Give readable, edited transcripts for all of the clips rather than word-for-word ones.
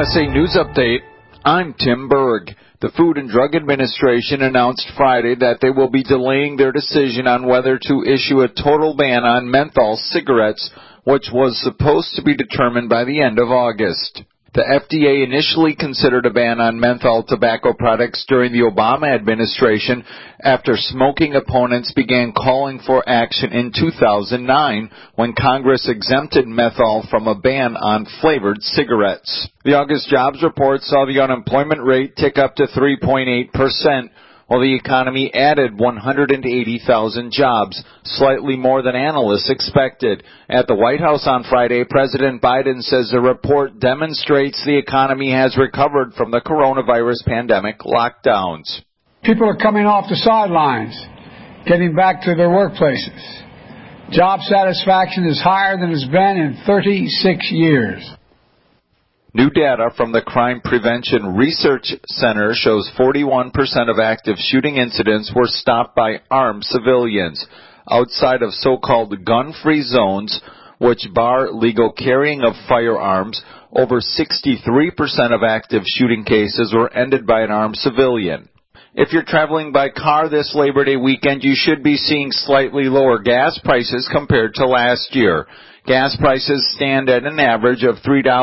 USA News Update. I'm Tim Berg. The Food and Drug Administration announced Friday that they will be delaying their decision on whether to issue a total ban on menthol cigarettes, which was supposed to be determined by the end of August. The FDA initially considered a ban on menthol tobacco products during the Obama administration after smoking opponents began calling for action in 2009 when Congress exempted menthol from a ban on flavored cigarettes. The August jobs report saw the unemployment rate tick up to 3.8%, while the economy added 180,000 jobs, slightly more than analysts expected. At the White House on Friday, President Biden says the report demonstrates the economy has recovered from the coronavirus pandemic lockdowns. People are coming off the sidelines, getting back to their workplaces. Job satisfaction is higher than it's been in 36 years. New data from the Crime Prevention Research Center shows 41% of active shooting incidents were stopped by armed civilians. Outside of so-called gun-free zones, which bar legal carrying of firearms, over 63% of active shooting cases were ended by an armed civilian. If you're traveling by car this Labor Day weekend, you should be seeing slightly lower gas prices compared to last year. Gas prices stand at an average of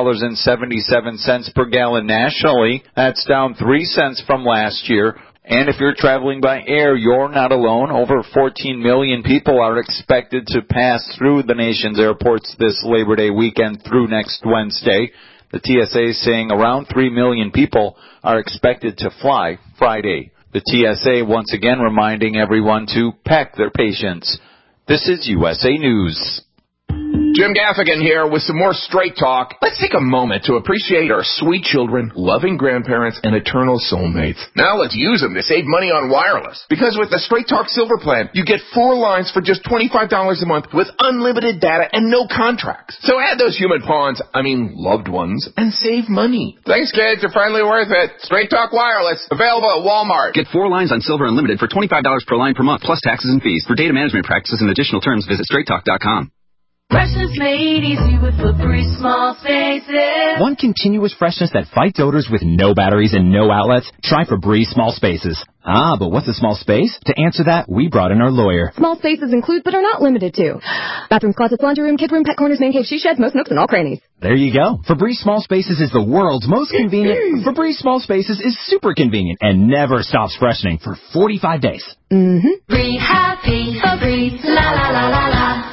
$3.77 per gallon nationally. That's down 3 cents from last year. And if you're traveling by air, you're not alone. Over 14 million people are expected to pass through the nation's airports this Labor Day weekend through next Wednesday. The TSA is saying around 3 million people are expected to fly Friday. The TSA once again reminding everyone to pack their patience. This is USA News. Jim Gaffigan here with some more Straight Talk. Let's take a moment to appreciate our sweet children, loving grandparents, and eternal soulmates. Now let's use them to save money on wireless. Because with the Straight Talk Silver Plan, you get 4 lines for just $25 a month with unlimited data and no contracts. So add those human loved ones, and save money. Thanks, kids. You're finally worth it. Straight Talk Wireless, available at Walmart. Get 4 lines on Silver Unlimited for $25 per line per month, plus taxes and fees. For data management practices and additional terms, visit straighttalk.com. Freshness made easy with Febreze Small Spaces. Want continuous freshness that fights odors with no batteries and no outlets? Try Febreze Small Spaces. Ah, but what's a small space? To answer that, we brought in our lawyer. Small spaces include, but are not limited to, bathrooms, closets, laundry room, kid room, pet corners, man cave, she sheds, most nooks, and all crannies. There you go. Febreze Small Spaces is the world's most convenient. Febreze Small Spaces is super convenient and never stops freshening for 45 days. Be happy, Febreze, la la la la la.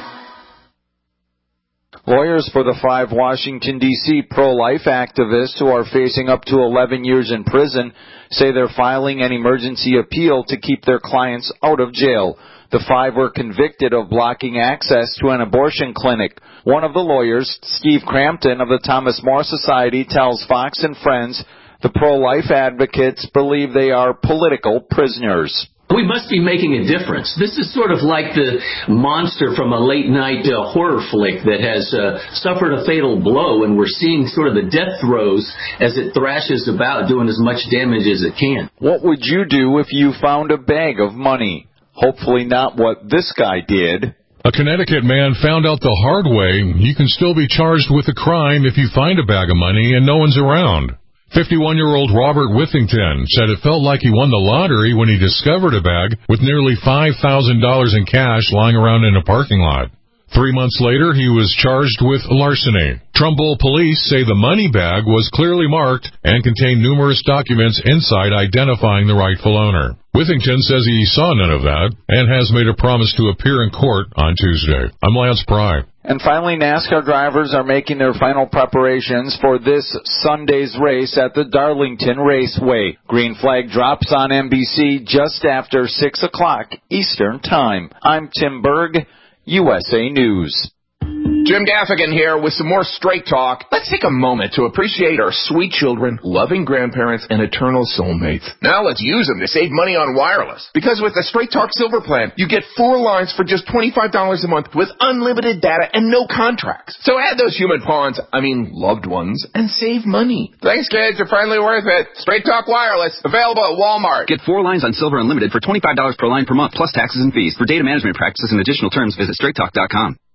Lawyers for the 5 Washington, D.C. pro-life activists who are facing up to 11 years in prison say they're filing an emergency appeal to keep their clients out of jail. The 5 were convicted of blocking access to an abortion clinic. One of the lawyers, Steve Crampton of the Thomas More Society, tells Fox and Friends the pro-life advocates believe they are political prisoners. We must be making a difference. This is sort of like the monster from a late-night horror flick that has suffered a fatal blow, and we're seeing sort of the death throes as it thrashes about, doing as much damage as it can. What would you do if you found a bag of money? Hopefully not what this guy did. A Connecticut man found out the hard way you can still be charged with a crime if you find a bag of money and no one's around. 51-year-old Robert Withington said it felt like he won the lottery when he discovered a bag with nearly $5,000 in cash lying around in a parking lot. 3 months later, he was charged with larceny. Trumbull police say the money bag was clearly marked and contained numerous documents inside identifying the rightful owner. Withington says he saw none of that and has made a promise to appear in court on Tuesday. I'm Lance Pry. And finally, NASCAR drivers are making their final preparations for this Sunday's race at the Darlington Raceway. Green flag drops on NBC just after 6 o'clock Eastern Time. I'm Tim Berg, USA News. Jim Gaffigan here with some more Straight Talk. Let's take a moment to appreciate our sweet children, loving grandparents, and eternal soulmates. Now let's use them to save money on wireless. Because with the Straight Talk Silver Plan, you get 4 lines for just $25 a month with unlimited data and no contracts. So add those human loved ones, and save money. Thanks, kids. You're finally worth it. Straight Talk Wireless, available at Walmart. Get 4 lines on Silver Unlimited for $25 per line per month, plus taxes and fees. For data management practices and additional terms, visit straighttalk.com.